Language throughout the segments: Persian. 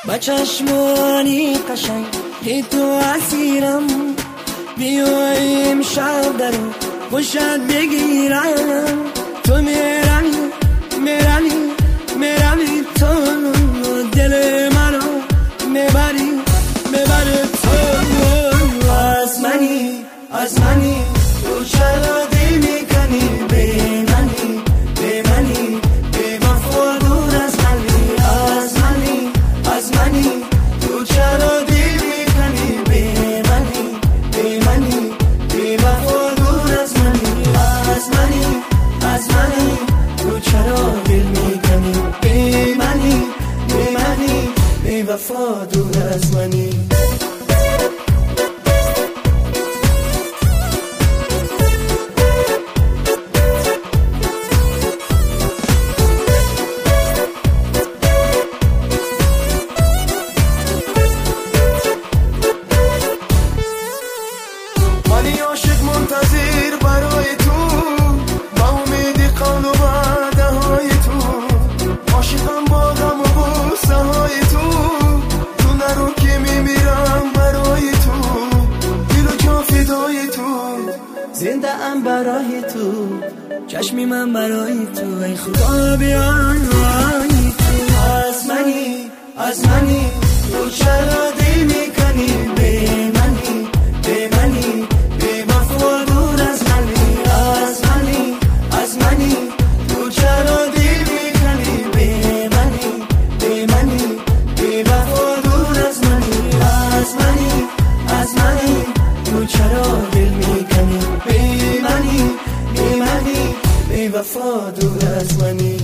با چشمانی قشنگ که تو اسیرم، بیایم شب درو خوشت بگیرم. تو میرمی تو دل منو میبری تو. از منی تو چرا دل میکنی به منی به وفا دور از منی. از منی تو چرا دل میکنی به منی به وفا دور از منی. از منی تو چرا دل میکنی به منی به وفا دور از منی. عاشق منتظر برای تو، با امید قول و وعده های تو. عاشقم با غم و غصه های تو نرو که میمیرم برای تو. دل و جان فدای تو، زنده ام برای تو، چشمی من برای تو. ای خدا بیای تو. از منی تو چرا دل میکنی به منی به وفا دور از منی. از منی تو چرا دل میکنی به منی به وفا دور از منی. از منی تو چرا دل میکنی به منی به وفا دور از منی.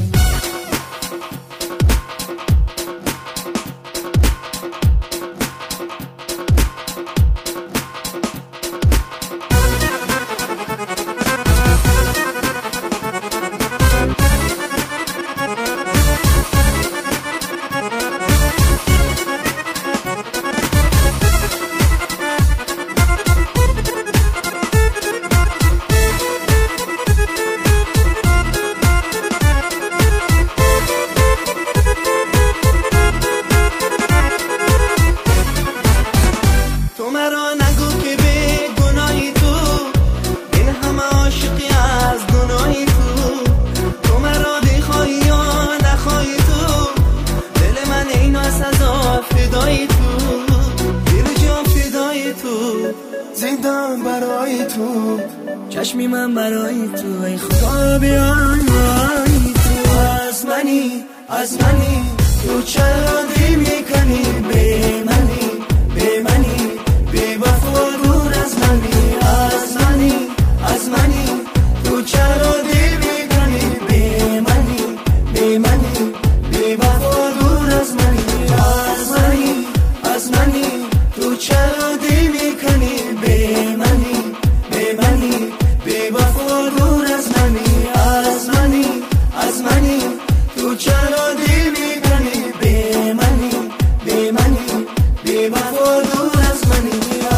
تو مرا نگو که به گناهی تو، این همه عاشقی از گناهی تو مرا بخوای یا نخوای تو، دل من این از سزا فدای تو. دل جان فدای تو، زندم برای تو، چشمی من برای تو. ای خدا بیای تو. از منی تو چرا دل میکنی به منی به وفا دور از منی. از منی تو چرا دل میکنی به منی به وفا دور از منی. از منی تو چرا دل میکنی به منی به وفا دور از منی. از منی تو چرا دل میکنی به منی به وفا دور از منی.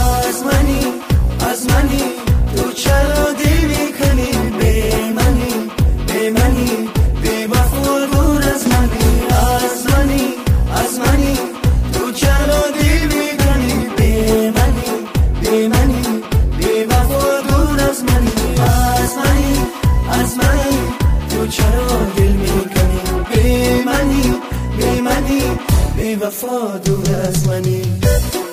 از منی تو چرا دل میکنی به منی به وفا دور از منی. از منی تو چرا دل میکنی به منی به وفا دور از منی. از منی تو چرا دل میکنی به منی به وفا دور از منی.